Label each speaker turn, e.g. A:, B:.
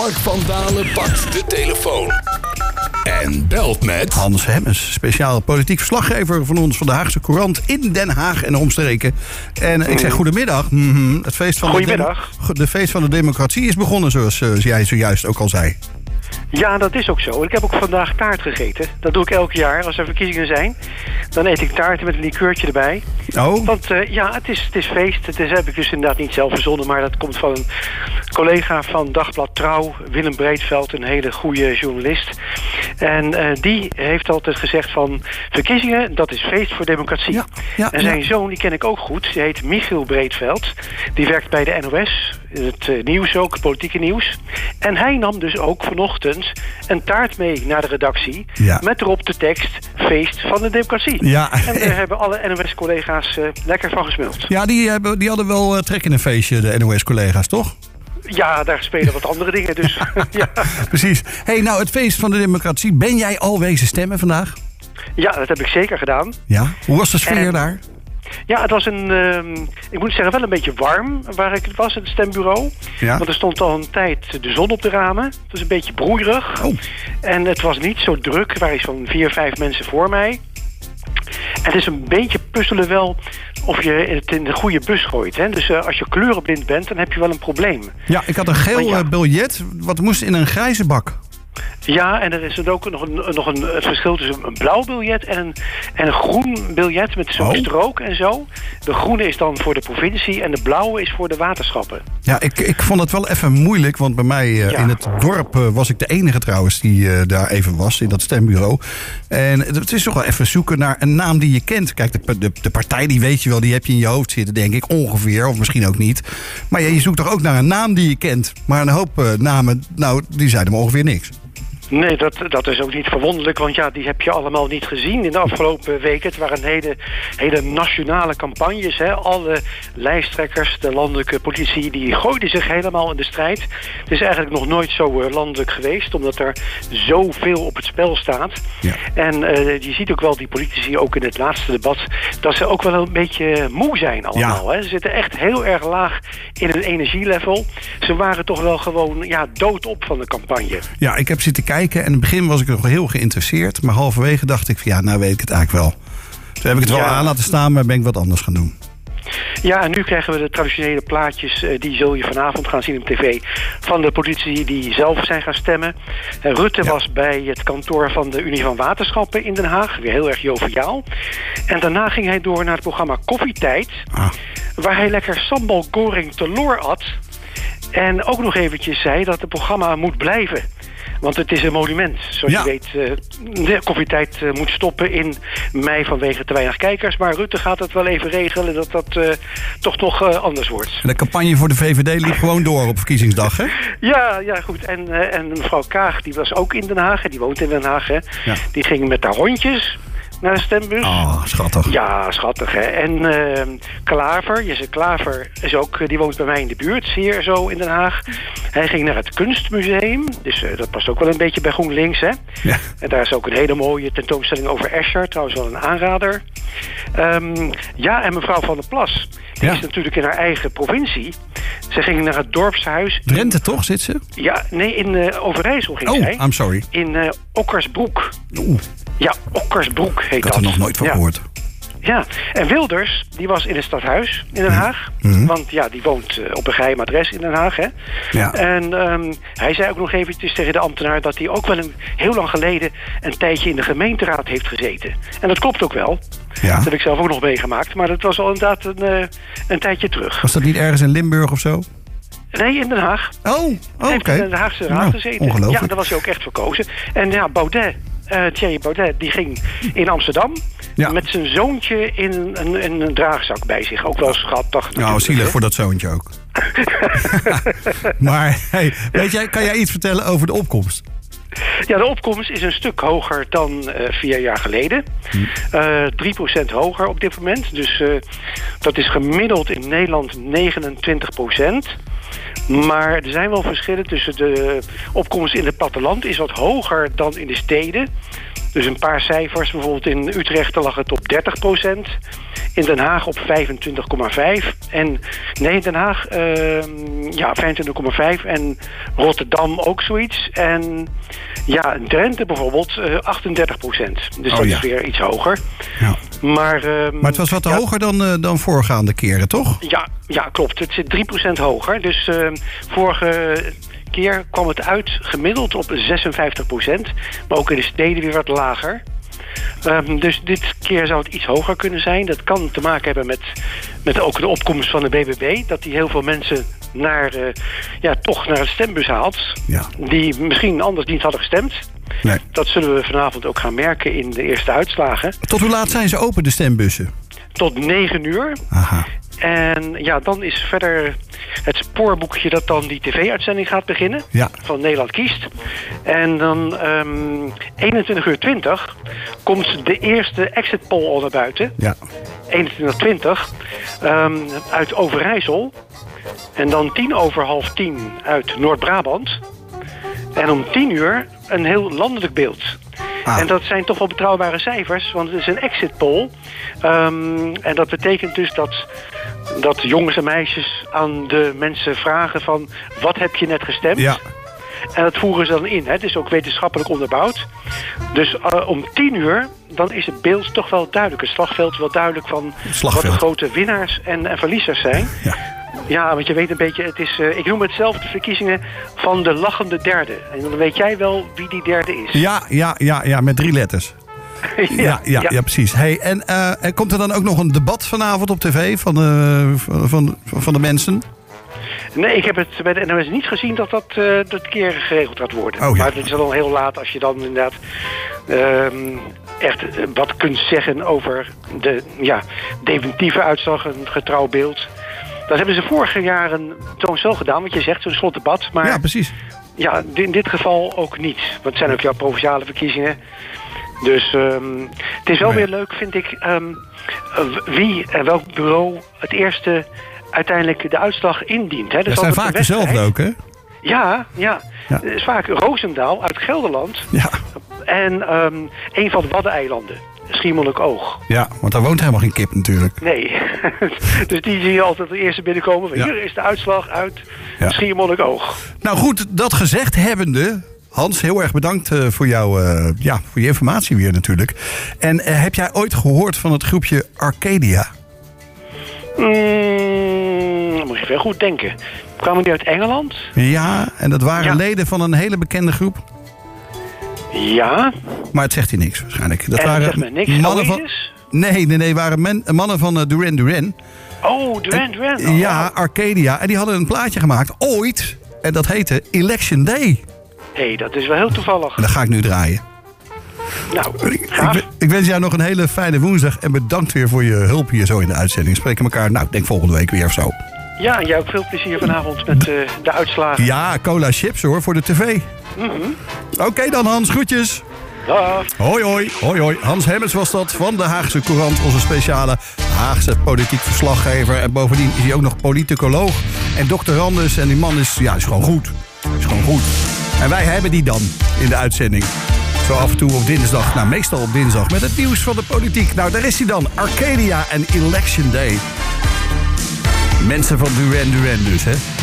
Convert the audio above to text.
A: Mark van Dalen pakt de telefoon en belt met
B: Hans Hemmens, speciaal politiek verslaggever van ons van de Haagse Courant in Den Haag en omstreken. En ik zeg goedemiddag. Het feest van de feest van de democratie is begonnen, zoals jij zojuist ook al zei.
C: Ja, dat is ook zo. Ik heb ook vandaag taart gegeten. Dat doe ik elk jaar. Als er verkiezingen zijn, dan eet ik taarten met een likeurtje erbij.
B: Oh?
C: Want het is feest. Dat heb ik dus inderdaad niet zelf verzonnen, maar dat komt van een collega van Dagblad Trouw, Willem Breedveld, een hele goede journalist. En die heeft altijd gezegd van verkiezingen, dat is feest voor democratie. Ja, en zijn zoon, die ken ik ook goed, die heet Michiel Breedveld. Die werkt bij de NOS, het nieuws ook, het politieke nieuws. En hij nam dus ook vanochtend een taart mee naar de redactie. Ja. Met erop de tekst feest van de democratie. Ja. En daar hebben alle NOS-collega's lekker van gesmuld.
B: Ja, die hadden wel trek in een feestje, de NOS-collega's, toch?
C: Ja, daar spelen wat andere dingen dus. Ja. Precies.
B: Hey, nou, het feest van de democratie. Ben jij al wezen stemmen vandaag?
C: Ja, dat heb ik zeker gedaan.
B: Ja? Hoe was de sfeer daar?
C: Ja, het was ik moet zeggen, wel een beetje warm waar ik was, het stembureau. Ja. Want er stond al een tijd de zon op de ramen. Het was een beetje broeierig. Oh. En het was niet zo druk. Er waren zo'n 4-5 mensen voor mij. En het is een beetje puzzelen wel of je het in de goede bus gooit. Hè? Dus als je kleurenblind bent, dan heb je wel een probleem.
B: Ja, ik had een geel biljet. Wat moest in een grijze bak?
C: Ja, en er is ook nog het verschil tussen een blauw biljet en een groen biljet met zo'n strook en zo. De groene is dan voor de provincie en de blauwe is voor de waterschappen.
B: Ja, ik vond het wel even moeilijk, want bij mij in het dorp was ik de enige trouwens die daar even was, in dat stembureau. En het is toch wel even zoeken naar een naam die je kent. Kijk, de partij die weet je wel, die heb je in je hoofd zitten, denk ik, ongeveer, of misschien ook niet. Maar je zoekt toch ook naar een naam die je kent. Maar een hoop namen, nou, die zeiden me ongeveer niks.
C: Nee, dat is ook niet verwonderlijk, want ja, die heb je allemaal niet gezien in de afgelopen weken. Het waren hele nationale campagnes. Hè. Alle lijsttrekkers, de landelijke politici, die gooiden zich helemaal in de strijd. Het is eigenlijk nog nooit zo landelijk geweest, omdat er zoveel op het spel staat. Ja. En je ziet ook wel die politici, ook in het laatste debat, dat ze ook wel een beetje moe zijn allemaal. Ja. Hè. Ze zitten echt heel erg laag in hun energielevel. Ze waren toch wel gewoon doodop van de campagne.
B: Ja, ik heb zitten kijken. En in het begin was ik nog heel geïnteresseerd. Maar halverwege dacht ik van nou weet ik het eigenlijk wel. Toen heb ik het wel aan laten staan, maar ben ik wat anders gaan doen.
C: Ja, en nu krijgen we de traditionele plaatjes, die zul je vanavond gaan zien op tv, van de politici die zelf zijn gaan stemmen. Rutte was bij het kantoor van de Unie van Waterschappen in Den Haag, weer heel erg joviaal. En daarna ging hij door naar het programma Koffietijd, waar hij lekker sambal goreng teloor at. En ook nog eventjes zei dat het programma moet blijven. Want het is een monument. Zoals je weet, de Koffietijd moet stoppen in mei vanwege te weinig kijkers. Maar Rutte gaat het wel even regelen dat dat toch nog anders wordt.
B: En de campagne voor de VVD liep gewoon door op verkiezingsdag, hè?
C: Ja, goed. En mevrouw Kaag, die was ook in Den Haag. Die woont in Den Haag, hè? Ja. Die ging met haar hondjes naar de stembus.
B: Oh, schattig.
C: Ja, schattig, hè. En Jesse Klaver is ook, die woont bij mij in de buurt, hier zo in Den Haag. Hij ging naar het Kunstmuseum, dus dat past ook wel een beetje bij GroenLinks, hè. Ja. En daar is ook een hele mooie tentoonstelling over Escher, trouwens wel een aanrader. En mevrouw Van der Plas, die is natuurlijk in haar eigen provincie. Ze ging naar het dorpshuis.
B: Drenthe, toch, zit ze?
C: Ja, nee, in Overijssel ging zij.
B: I'm sorry.
C: In Okkersbroek. Ja, Okkersbroek heet dat.
B: Ik had er nog nooit van gehoord.
C: Ja, en Wilders, die was in het stadhuis in Den Haag. Mm-hmm. Want die woont op een geheim adres in Den Haag, hè. Ja. En hij zei ook nog eventjes tegen de ambtenaar dat hij ook wel heel lang geleden een tijdje in de gemeenteraad heeft gezeten. En dat klopt ook wel. Ja. Dat heb ik zelf ook nog meegemaakt. Maar dat was al inderdaad een tijdje terug.
B: Was dat niet ergens in Limburg of zo?
C: Nee, in Den Haag.
B: Hij heeft
C: in de Haagse raad gezeten.
B: Ongelooflijk.
C: Ja, daar was hij ook echt verkozen. En Thierry Baudet, die ging in Amsterdam met zijn zoontje in een draagzak bij zich. Ook wel schattig.
B: Nou, zielig voor dat zoontje ook. Maar kan jij iets vertellen over de opkomst?
C: Ja, de opkomst is een stuk hoger dan 4 jaar geleden. 3% hoger op dit moment. Dus dat is gemiddeld in Nederland 29%. Maar er zijn wel verschillen tussen de opkomst in het platteland is wat hoger dan in de steden. Dus een paar cijfers, bijvoorbeeld in Utrecht lag het op 30%. In Den Haag op 25,5. En nee, Den Haag 25,5. En Rotterdam ook zoiets. En ja, Drenthe bijvoorbeeld 38%. Dus dat is weer iets hoger.
B: Ja.
C: Maar
B: het was wat hoger dan voorgaande keren, toch?
C: Ja, klopt. Het zit 3% hoger. Dus vorige keer kwam het uit gemiddeld op 56%. Maar ook in de steden weer wat lager. Dus dit keer zou het iets hoger kunnen zijn. Dat kan te maken hebben met ook de opkomst van de BBB. Dat die heel veel mensen toch naar het stembus haalt. Ja. Die misschien anders niet hadden gestemd. Nee. Dat zullen we vanavond ook gaan merken in de eerste uitslagen.
B: Tot hoe laat zijn ze open, de stembussen?
C: Tot 9:00.
B: Aha.
C: En ja, dan is verder het spoorboekje dat dan die tv-uitzending gaat beginnen. Ja. Van Nederland kiest. En dan 21:20 komt de eerste exit poll al naar buiten. Ja. 21:20 uit Overijssel. En dan 10:10 uit Noord-Brabant. En om 10:00 een heel landelijk beeld. En dat zijn toch wel betrouwbare cijfers, want het is een exit poll. En dat betekent dus dat jongens en meisjes aan de mensen vragen van, wat heb je net gestemd? Ja. En dat voeren ze dan in. Hè. Het is ook wetenschappelijk onderbouwd. Dus om 10:00, dan is het beeld toch wel duidelijk. Het slagveld wel duidelijk van wat de grote winnaars en verliezers zijn. Ja. Ja, want je weet een beetje, het is, ik noem het zelf de verkiezingen van de lachende derde. En dan weet jij wel wie die derde is.
B: Ja, met 3 letters. Ja, precies. Hey, en komt er dan ook nog een debat vanavond op tv van de mensen?
C: Nee, ik heb het bij de NOS niet gezien dat keer geregeld gaat worden. Oh, ja. Maar het is al heel laat als je dan inderdaad echt wat kunt zeggen over de definitieve uitslag, een getrouw beeld. Dat hebben ze vorige jaren trouwens wel gedaan, wat je zegt, zo'n slotdebat. Maar
B: ja, precies. Ja,
C: in dit geval ook niet. Want het zijn ook jouw provinciale verkiezingen. Dus het is wel weer leuk, vind ik, wie en welk bureau het eerste uiteindelijk de uitslag indient. Hè.
B: Dat zijn vaak dezelfde ook, hè?
C: Ja. Het is vaak Roosendaal uit Gelderland. Ja. En een van de Waddeneilanden. Schiermonnikoog.
B: Ja, want daar woont helemaal geen kip natuurlijk.
C: Nee. Dus die zie je altijd de eerste binnenkomen. Ja. Hier is de uitslag uit Schiermonnikoog.
B: Nou goed, dat gezegd hebbende, Hans, heel erg bedankt voor voor je informatie weer natuurlijk. En heb jij ooit gehoord van het groepje Arcadia?
C: Dan moet je wel goed denken. Kwamen die uit Engeland?
B: Ja, en dat waren leden van een hele bekende groep.
C: Ja.
B: Maar het zegt hij niks waarschijnlijk. Dat
C: waren niks.
B: Mannen van... Nee, waren mannen van Duran Duran.
C: Oh, Duran Duran.
B: Ja, Arcadia. En die hadden een plaatje gemaakt, ooit. En dat heette Election Day.
C: Hé, dat is wel heel toevallig.
B: En dat ga ik nu draaien.
C: Nou,
B: ik wens jou nog een hele fijne woensdag. En bedankt weer voor je hulp hier zo in de uitzending. Spreken elkaar, denk volgende week weer of zo.
C: Ja, en jij ook veel plezier vanavond met de uitslagen.
B: Ja, cola chips hoor, voor de tv. Mm-hmm. Oké dan Hans, groetjes.
C: Dag.
B: Hoi. Hans Hemmers was dat van de Haagse Courant. Onze speciale Haagse politiek verslaggever. En bovendien is hij ook nog politicoloog en doctorandus. En die man is gewoon goed. En wij hebben die dan in de uitzending. Zo af en toe op dinsdag, meestal op dinsdag. Met het nieuws van de politiek. Nou, daar is hij dan. Arcadia en Election Day. Mensen van Duran Duran dus, hè.